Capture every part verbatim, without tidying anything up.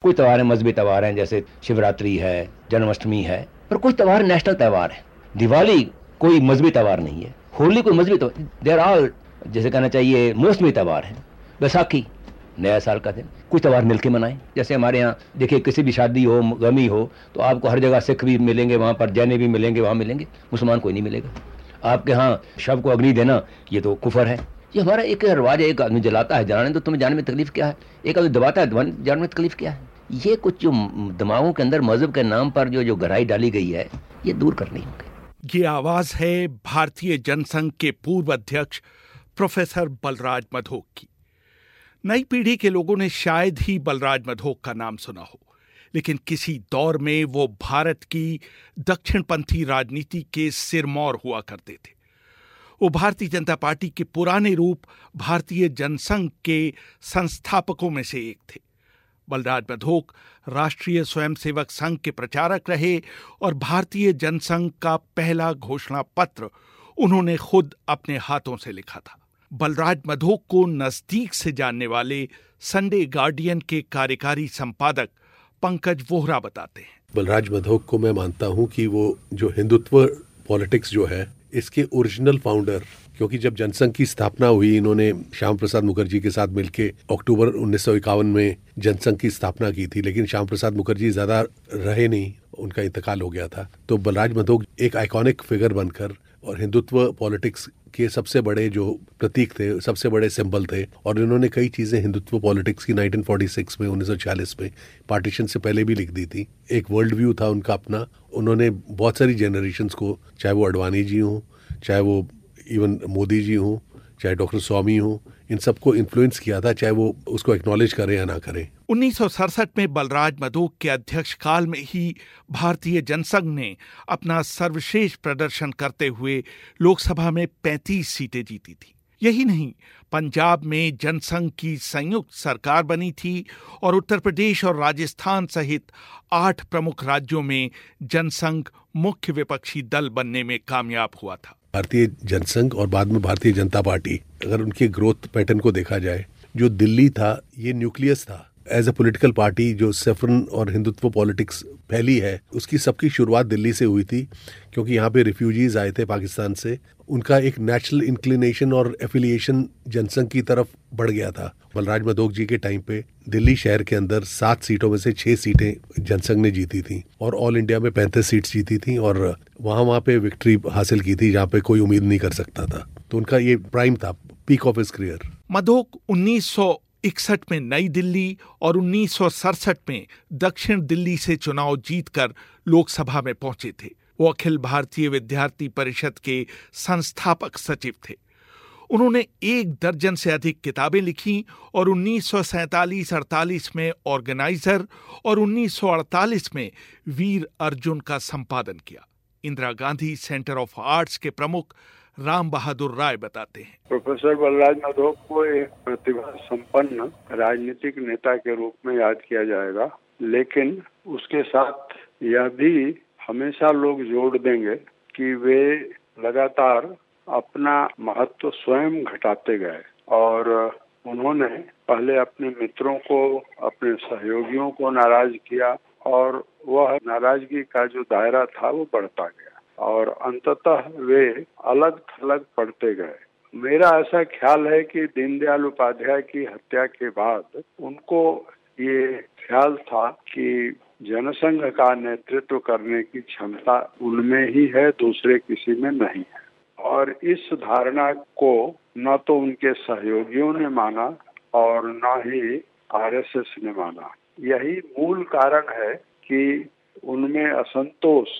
कुछ त्यौहार हैं मजहबी त्यौहार हैं, जैसे शिवरात्रि है, जन्माष्टमी है, पर कुछ त्यौहार नेशनल त्यौहार है। दिवाली कोई मजहबी त्यौहार नहीं है, होली कोई मजहबी त्यौहार, देयर आल जैसे कहना चाहिए मौसमी त्यौहार है। बैसाखी नया साल का दिन, कुछ त्यौहार मिलके मनाएं। जैसे हमारे यहाँ देखिए किसी भी शादी हो, गमी हो, तो आपको हर जगह सिख भी मिलेंगे, वहाँ पर जैन भी मिलेंगे, वहाँ मिलेंगे, मुसलमान कोई नहीं मिलेगा। आपके यहाँ शव को अग्नि देना ये तो कुफर है। ये हमारा एक रिवाज है, एक आदमी जलाता है, जलाने तो तुम्हें जाने में तकलीफ क्या है, एक आदमी दबाता है, जाने में तकलीफ क्या है। ये कुछ जो दिमागों के अंदर मजहब के नाम पर जो जो गहराई डाली गई है, ये दूर करनी होगी। ये आवाज है भारतीय जनसंघ के पूर्व अध्यक्ष प्रोफेसर बलराज मधोक की। नई पीढ़ी के लोगों ने शायद ही बलराज मधोक का नाम सुना हो, लेकिन किसी दौर में वो भारत की दक्षिणपंथी राजनीति के सिरमौर हुआ करते थे। वो भारतीय जनता पार्टी के पुराने रूप भारतीय जनसंघ के संस्थापकों में से एक थे। बलराज मधोक राष्ट्रीय स्वयंसेवक संघ के प्रचारक रहे और भारतीय जनसंघ का पहला घोषणा पत्र उन्होंने खुद अपने हाथों से लिखा था। बलराज मधोक को नजदीक से जानने वाले संडे गार्डियन के कार्यकारी संपादक पंकज वोहरा बताते हैं। बलराज मधोक को मैं मानता हूं कि वो जो हिंदुत्व पॉलिटिक्स जो है इसके ओरिजिनल फाउंडर, क्योंकि जब जनसंघ की स्थापना हुई इन्होंने श्याम प्रसाद मुखर्जी के साथ मिलकर अक्टूबर उन्नीस सौ इक्यावन में जनसंघ की स्थापना की थी, लेकिन श्याम प्रसाद मुखर्जी ज्यादा रहे नहीं, उनका इंतकाल हो गया था। तो बलराज मधोक एक आइकॉनिक फिगर बनकर और हिंदुत्व पॉलिटिक्स के सबसे बड़े जो प्रतीक थे, सबसे बड़े सिंबल थे, और इन्होंने कई चीजें हिंदुत्व पॉलिटिक्स की नाइनटीन फोर्टी सिक्स में, उन्नीस सौ छियालीस में, पार्टीशन से पहले भी लिख दी थी। एक वर्ल्ड व्यू था उनका अपना। उन्होंने बहुत सारी जनरेशंस को, चाहे वो अडवाणी जी हों, चाहे वो इवन मोदी जी हों, चाहे डॉक्टर स्वामी हों, इन सबको इन्फ्लुएंस किया था, चाहे वो उसको एक्नॉलेज करें या ना करें। उन्नीस सौ सड़सठ में बलराज मधोक के अध्यक्ष काल में ही भारतीय जनसंघ ने अपना सर्वश्रेष्ठ प्रदर्शन करते हुए लोकसभा में पैंतीस सीटें जीती थी। यही नहीं, पंजाब में जनसंघ की संयुक्त सरकार बनी थी और उत्तर प्रदेश और राजस्थान सहित आठ प्रमुख राज्यों में जनसंघ मुख्य विपक्षी दल बनने में कामयाब हुआ था। भारतीय जनसंघ और बाद में भारतीय जनता पार्टी, अगर उनके ग्रोथ पैटर्न को देखा जाए, जो दिल्ली था ये न्यूक्लियस था एज ए पॉलिटिकल पार्टी। जो सेफरन और हिंदुत्व पॉलिटिक्स फैली है उसकी सबकी शुरुआत दिल्ली से हुई थी, क्योंकि यहाँ पे रिफ्यूजीज आए थे पाकिस्तान से। उनका एक नेचुरल इंक्लिनेशन और एफिलिएशन जनसंघ की तरफ बढ़ गया था। बलराज मधोक जी के टाइम पे दिल्ली शहर के अंदर सात सीटों में से छह सीटें जनसंघ ने जीती थी और ऑल इंडिया में पैंतीस सीट्स जीती थी, और वहाँ वहाँ पे विक्ट्री हासिल की थी जहाँ पे कोई उम्मीद नहीं कर सकता था। तो उनका ये प्राइम था, peak of his career. Madhok उन्नीस सौ इकसठ में नई दिल्ली और उन्नीस सौ सड़सठ में दक्षिण दिल्ली से चुनाव जीतकर लोकसभा में पहुंचे थे। वो अखिल भारतीय विद्यार्थी परिषद के संस्थापक सचिव थे। उन्होंने एक दर्जन से अधिक किताबें लिखी और उन्नीस सौ सैंतालीस अड़तालीस में ऑर्गेनाइजर और उन्नीस सौ अड़तालीस में वीर अर्जुन का संपादन किया। Indira Gandhi centre of arts के प्रमुख राम बहादुर राय बताते हैं। प्रोफेसर बलराज मधोक को एक प्रतिभा संपन्न राजनीतिक नेता के रूप में याद किया जाएगा, लेकिन उसके साथ यह भी हमेशा लोग जोड़ देंगे कि वे लगातार अपना महत्व स्वयं घटाते गए और उन्होंने पहले अपने मित्रों को, अपने सहयोगियों को नाराज किया और वह नाराजगी का जो दायरा था वो बढ़ता गया और अंततः वे अलग थलग पड़ते गए। मेरा ऐसा ख्याल है कि दीनदयाल उपाध्याय की हत्या के बाद उनको ये ख्याल था कि जनसंघ का नेतृत्व करने की क्षमता उनमें ही है, दूसरे किसी में नहीं है। और इस धारणा को न तो उनके सहयोगियों ने माना और न ही आरएसएस ने माना। यही मूल कारण है कि उनमें असंतोष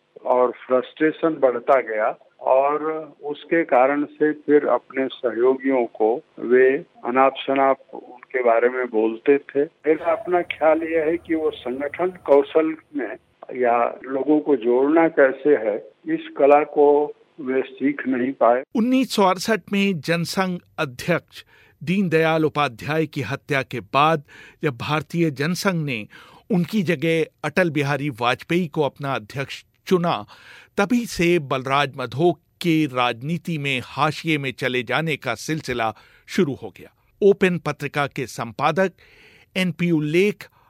और फ्रस्ट्रेशन बढ़ता गया और उसके कारण से फिर अपने सहयोगियों को वे अनाप शनाप उनके बारे में बोलते थे। मेरा अपना ख्याल यह है कि वो संगठन कौशल में या लोगों को जोड़ना कैसे है, इस कला को वे सीख नहीं पाए। उन्नीस सौ अड़सठ में जनसंघ अध्यक्ष दीनदयाल उपाध्याय की हत्या के बाद जब भारतीय जनसंघ ने उनकी जगह अटल बिहारी वाजपेयी को अपना अध्यक्ष चुना, तभी से बलराज मधोक के राजनीति में हाशिए में चले जाने का सिलसिला शुरू हो गया। ओपन पत्रिका के संपादक एनपी उल्लेख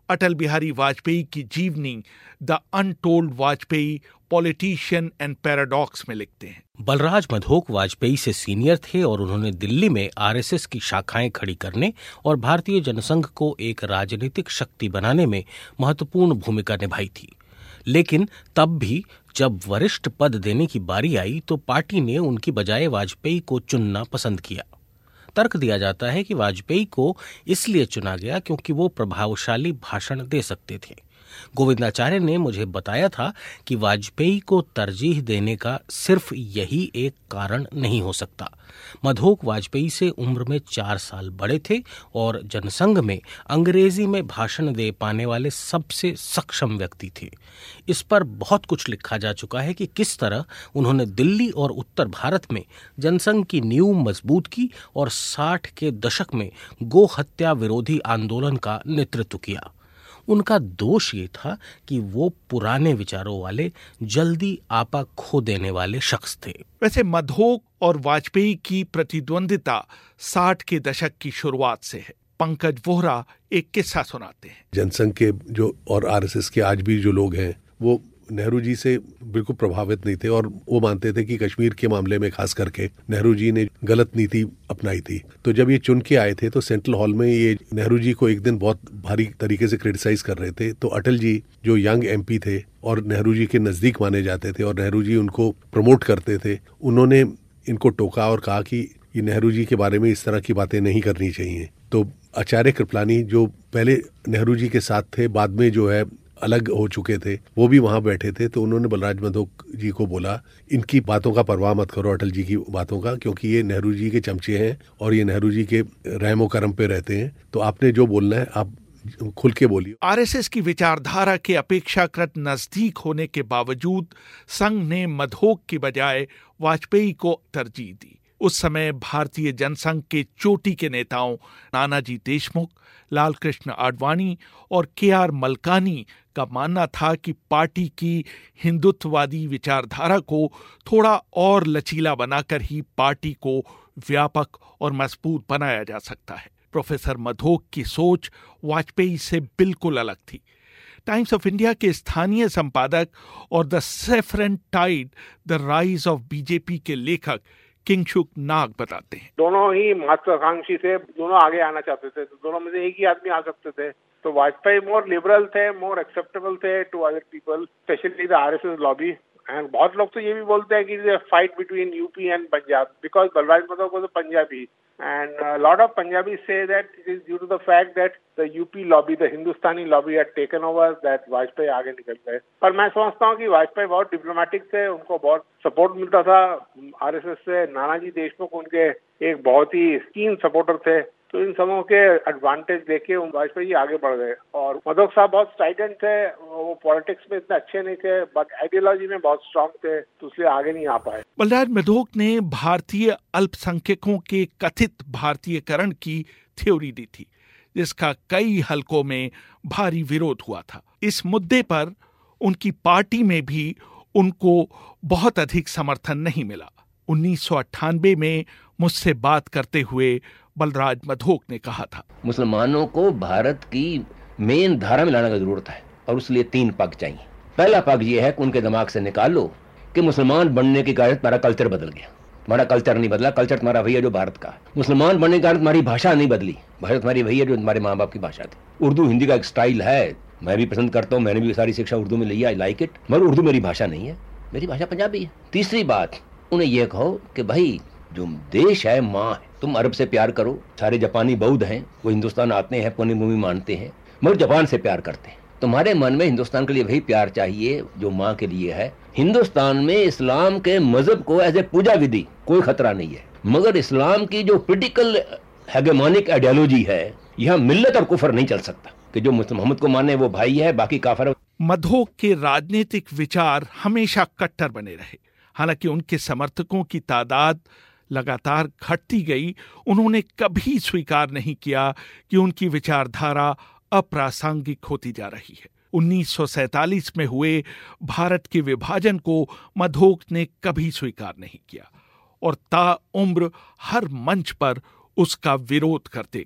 अटल बिहारी वाजपेयी की जीवनी the untold Vajpayee politician and paradox में लिखते हैं। बलराज मधोक वाजपेयी से सीनियर थे और उन्होंने दिल्ली में आरएसएस की शाखाएं खड़ी करने और भारतीय जनसंघ को एक राजनीतिक शक्ति बनाने में महत्वपूर्ण भूमिका निभाई थी। लेकिन तब भी जब वरिष्ठ पद देने की बारी आई तो पार्टी ने उनकी बजाय वाजपेयी को चुनना पसंद किया। तर्क दिया जाता है कि वाजपेयी को इसलिए चुना गया क्योंकि वो प्रभावशाली भाषण दे सकते थे। गोविंदाचार्य ने मुझे बताया था कि वाजपेयी को तरजीह देने का सिर्फ यही एक कारण नहीं हो सकता। मधोक वाजपेयी से उम्र में चार साल बड़े थे और जनसंघ में अंग्रेजी में भाषण दे पाने वाले सबसे सक्षम व्यक्ति थे। इस पर बहुत कुछ लिखा जा चुका है कि किस तरह उन्होंने दिल्ली और उत्तर भारत में जनसंघ की नींव मजबूत की और साठ के दशक में गो हत्या विरोधी आंदोलन का नेतृत्व किया। उनका दोष ये था कि वो पुराने विचारों वाले, जल्दी आपा खो देने वाले शख्स थे। वैसे मधोक और वाजपेयी की प्रतिद्वंदिता साठ के दशक की शुरुआत से है। पंकज वोहरा एक किस्सा सुनाते हैं। जनसंघ के जो और आरएसएस के आज भी जो लोग हैं वो नेहरू जी से बिल्कुल प्रभावित नहीं थे और वो मानते थे कि कश्मीर के मामले में खास करके नेहरू जी ने गलत नीति अपनाई थी। तो जब ये चुन के आए थे तो सेंट्रल हॉल में ये नेहरू जी को एक दिन बहुत भारी तरीके से क्रिटिसाइज कर रहे थे। तो अटल जी जो यंग एमपी थे और नेहरू जी के नजदीक माने जाते थे और नेहरू जी उनको प्रमोट करते थे, उन्होंने इनको टोका और कहा कि ये नेहरू जी के बारे में इस तरह की बातें नहीं करनी चाहिए। तो आचार्य कृपलानी जो पहले नेहरू जी के साथ थे, बाद में जो है अलग हो चुके थे, वो भी वहां बैठे थे। तो उन्होंने बलराज मधोक जी को बोला, इनकी बातों का परवाह मत करो, अटल जी की बातों का, क्योंकि ये नेहरू जी के चमचे हैं और ये नेहरू जी के रहमो करम पे रहते हैं। तो आपने जो बोलना है आप खुल के बोलिए। आरएसएस की विचारधारा के अपेक्षाकृत नजदीक होने के बावजूद संघ ने मधोक की बजाय वाजपेयी को तरजीह दी। उस समय भारतीय जनसंघ के चोटी के नेताओं नानाजी देशमुख, लाल कृष्ण आडवाणी और के आर मलकानी का मानना था कि पार्टी की हिंदुत्ववादी विचारधारा को थोड़ा और लचीला बनाकर ही पार्टी को व्यापक और मजबूत बनाया जा सकता है। प्रोफेसर मधोक की सोच वाजपेयी से बिल्कुल अलग थी। टाइम्स ऑफ इंडिया के स्थानीय संपादक और the saffron tide the rise of BJP के लेखक किंगशुक नाग बताते हैं, दोनों ही महत्वाकांक्षी थे, दोनों आगे आना चाहते थे, तो दोनों में से एक ही आदमी आ सकते थे। तो वाजपेयी मोर लिबरल थे, मोर एक्सेप्टेबल थे to other people, specially the RSS lobby. And बहुत लोग तो ये भी बोलते हैं कि fight between UP and Punjab, because Balraj Madhok was a Punjabi and a lot of Punjabis say that it is due to the fact that the U P lobby, the Hindustani lobby had taken over, that Vajpayee आगे निकल गए। पर मैं समझता हूँ कि वाजपेयी बहुत diplomatic थे, उनको बहुत सपोर्ट मिलता था आरएसएस से। नानाजी देशमुख उनके एक बहुत ही कीन सपोर्टर थे। तो इन सबों के एडवांटेज देके वाजपेयी आगे बढ़ गए। और मधोक साहब बहुत स्ट्राइडेंट थे, वो पॉलिटिक्स में इतने अच्छे नहीं थे, बट आइडियोलॉजी में बहुत स्ट्रांग थे, तो इसलिए आगे नहीं आ पाए। बलराज मधोक ने भारतीय अल्पसंख्यकों के कथित भारतीयकरण की थ्योरी दी थी, जिसका कई हलकों में भारी विरोध हुआ था। इस मुद्दे पर उनकी पार्टी में भी उनको बहुत अधिक समर्थन नहीं मिला। उन्नीस सौ अट्ठानबे में मुझसे बात करते हुए बलराज मधोक ने कहा था, मुसलमानों को भारत की मेन धारा में लाने की जरूरत है और उसलिए तीन पग चाहिए। पहला पग ये है कि उनके दिमाग से निकाल लो कि मुसलमान बनने के कारण तुम्हारा कल्चर बदल गया। तुम्हारा कल्चर नहीं बदला, कल्चर तुम्हारा वही है जो भारत का। मुसलमान बनने के कारण तुम्हारी भाषा नहीं बदली, भाषा तुम्हारी वही है जो तुम्हारे माँ बाप की भाषा थी। उर्दू हिंदी का एक स्टाइल है, मैं भी पसंद करता हूँ, मैंने भी सारी शिक्षा उर्दू में ली, आई लाइक इट, मगर उर्दू मेरी भाषा नहीं है, मेरी भाषा पंजाबी है। तीसरी बात, उन्हें यह कहो कि भाई जो देश है माँ है, तुम अरब से प्यार करो। सारे जापानी बौद्ध हैं, वो हिंदुस्तान आते हैं, पुण्य भूमि मानते हैं, मगर जापान से प्यार करते हैं। तुम्हारे मन में हिंदुस्तान के लिए वही प्यार चाहिए जो माँ के लिए है। हिंदुस्तान में इस्लाम के मजहब को एज ए पूजा विधि कोई खतरा नहीं है, मगर इस्लाम की जो पोलिटिकल हेगेमोनिक आइडियोलॉजी है, यहाँ मिल्लत और कुफर नहीं चल सकता कि जो मोहम्मद को माने वो भाई है, बाकी काफिर है। मधोक के राजनीतिक विचार हमेशा कट्टर बने रहे। हालांकि उनके समर्थकों की तादाद लगातार घटती गई, उन्होंने कभी स्वीकार नहीं किया कि उनकी विचारधारा अप्रासंगिक होती जा रही है। उन्नीस सौ सैंतालीस में हुए भारत के विभाजन को मधोक ने कभी स्वीकार नहीं किया और ताउम्र हर मंच पर उसका विरोध करते गए।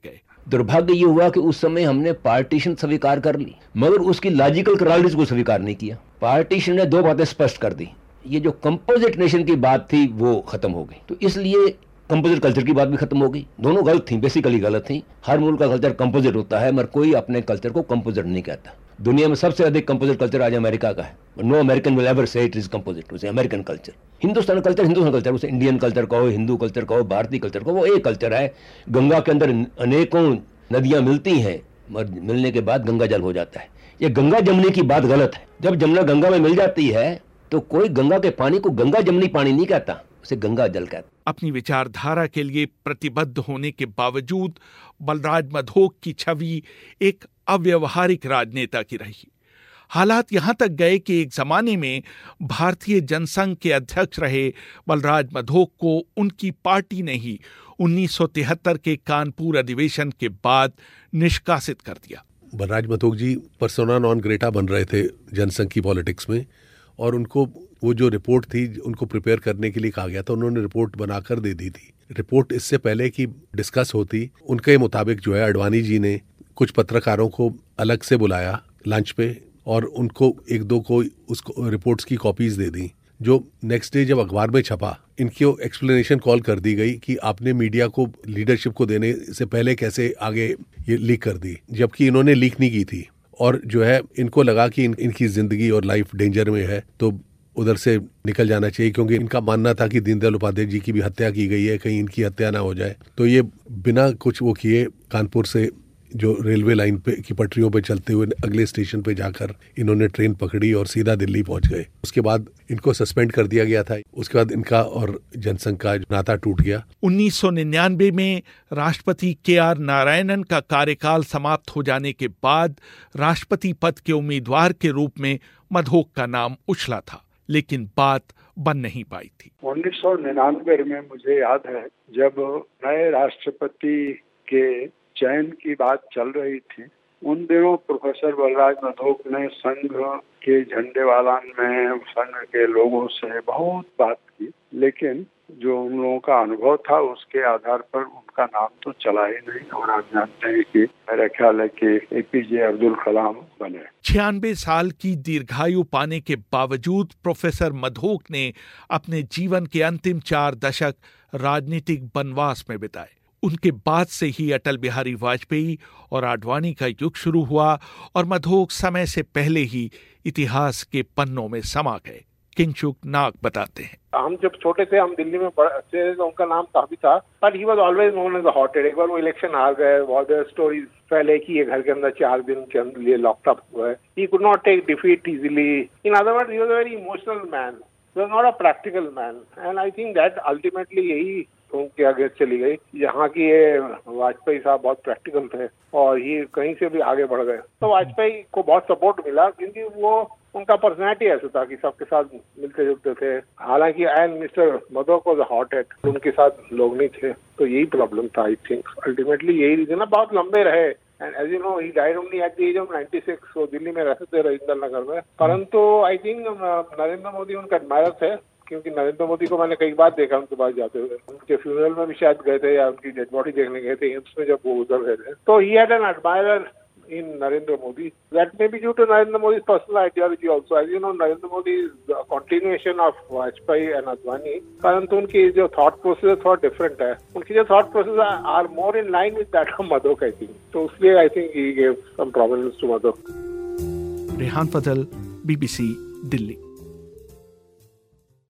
दुर्भाग्य ये हुआ कि उस समय हमने पार्टीशन स्वीकार कर ली, मगर उसकी लॉजिकल करालिटीज को स्वीकार नहीं किया। पार्टीशन ने दो बातें स्पष्ट कर दी, ये जो कंपोजिट नेशन की बात थी वो खत्म हो गई, तो इसलिए कंपोजिट कल्चर की बात भी खत्म हो गई। दोनों गलत थी, बेसिकली गलत थी। हर मुल्क का कल्चर कंपोजिट होता है, मगर कोई अपने कल्चर को कंपोजिट नहीं कहता। दुनिया में सबसे अधिक कंपोजिट कल्चर आज अमेरिका का है। No American will ever say it is composite, उसे American culture. Hindustan culture Hindustan culture, उसे इंडियन कल्चर कहो, हिंदू कल्चर कहो, भारतीय कल्चर कहो, वो एक कल्चर है। गंगा के अंदर अनेकों नदियां मिलती हैं, मगर मिलने के बाद गंगा जल हो जाता है। ये गंगा जमने की बात गलत है। जब जमुना गंगा में मिल जाती है तो कोई गंगा के पानी को गंगा जमनी पानी नहीं कहता, उसे गंगा जल कहता। अपनी विचारधारा के लिए प्रतिबद्ध होने के बावजूद बलराज मधोक की छवि एक अव्यवहारिक राजनेता की रही। हालात यहां तक गए कि एक जमाने में भारतीय जनसंघ के अध्यक्ष रहे बलराज मधोक को उनकी पार्टी ने ही उन्नीस सौ तिहत्तर के कानपुर अधिवेशन के बाद निष्कासित कर दिया। Balraj Madhok ji persona non grata बन रहे थे जनसंघ की पॉलिटिक्स में, और उनको वो जो रिपोर्ट थी उनको प्रिपेयर करने के लिए कहा गया था, उन्होंने रिपोर्ट बनाकर दे दी थी। रिपोर्ट इससे पहले कि डिस्कस होती, उनके मुताबिक जो है आडवाणी जी ने कुछ पत्रकारों को अलग से बुलाया लंच पे और उनको एक दो को उसको रिपोर्ट्स की कॉपीज दे दी, जो नेक्स्ट डे जब अखबार में छपा इनकी एक्सप्लेनेशन कॉल कर दी गई कि आपने मीडिया को लीडरशिप को देने से पहले कैसे आगे ये लीक कर दी, जबकि इन्होंने लीक नहीं की थी। और जो है इनको लगा कि इन, इनकी जिंदगी और लाइफ डेंजर में है, तो उधर से निकल जाना चाहिए, क्योंकि इनका मानना था कि दीनदयाल उपाध्याय जी की भी हत्या की गई है, कहीं इनकी हत्या ना हो जाए। तो ये बिना कुछ वो किए कानपुर से जो रेलवे लाइन पे की पटरियों पे चलते हुए अगले स्टेशन पे जाकर इन्होंने ट्रेन पकड़ी और सीधा दिल्ली पहुंच गए। उसके बाद इनको सस्पेंड कर दिया गया था। उसके बाद इनका और जनसंघ का नाता टूट गया। उन्नीस सौ निन्यानवे में राष्ट्रपति के आर नारायणन का कार्यकाल समाप्त हो जाने के बाद राष्ट्रपति पद के उम्मीदवार के रूप में मधोक का नाम उछला था, लेकिन बात बन नहीं पाई थी। उन्नीस सौ निन्यानवे में मुझे याद है जब नए राष्ट्रपति के चयन की बात चल रही थी, उन दिनों प्रोफेसर बलराज मधोक ने संघ के झंडे वालन में संघ के लोगों से बहुत बात की, लेकिन जो उन लोगों का अनुभव था उसके आधार पर उनका नाम तो चला ही नहीं। और आप जानते हैं कि मेरा ख्याल है कि एपीजे अब्दुल कलाम बने। छियानवे साल की दीर्घायु पाने के बावजूद प्रोफेसर मधोक ने अपने जीवन के अंतिम चार दशक राजनीतिक वनवास में बिताए। उनके बाद से ही अटल बिहारी वाजपेयी और आडवाणी का युग शुरू हुआ और मधोक समय से पहले ही इतिहास के पन्नों में समा गए। किंगशुक नाग बताते हैं, हम जब छोटे थे, हम दिल्ली में पढ़ते थे तो उनका नाम काफी था, but he was always known as a hotheaded. एक बार वो इलेक्शन हार गए, बहुत देयर स्टोरीज पहले की ये घर के अंदर चार दिन के अंदर लिए लॉकअप हुआ है। He could not take defeat easily. In other words he was a very emotional man, he was not a practical man, and I think that ultimately यही उनके आगे चली गई। यहाँ की ये वाजपेयी साहब बहुत प्रैक्टिकल थे और ये कहीं से भी आगे बढ़ गए, तो वाजपेयी को बहुत सपोर्ट मिला क्योंकि वो उनका पर्सनैलिटी ऐसा था कि सबके साथ मिलते जुलते थे। हालांकि and mister Madhok was hot head, उनके साथ लोग नहीं थे, तो यही प्रॉब्लम था। आई थिंक अल्टीमेटली यही रीजन है। बहुत लंबे रहे, and as you know he died only at the age of ninety six. वो दिल्ली में रहते थे रविंद्र नगर में, परंतु आई थिंक नरेंद्र मोदी उनका एडमायर थे, क्योंकि नरेंद्र मोदी को मैंने कई बार देखा उनके पास जाते हुए। उनके फ्यूनरल में भी शायद गए थे या उनकी डेड बॉडी देखने गए थे एम्स में जब वो उधर गए थे। तो he had an admirer in Narendra Modi. That may be due to Narendra Modi's personal ideology also. As you know, Narendra Modi is a continuation of Vajpayee and Advani. परंतु उनकी जो thought process थोड़ा different है। उनकी जो thought process are more in line with that of Madhok, I think. तो उसलिए I think he gave some problems to Madhok. Rehan Fazal, BBC, Delhi.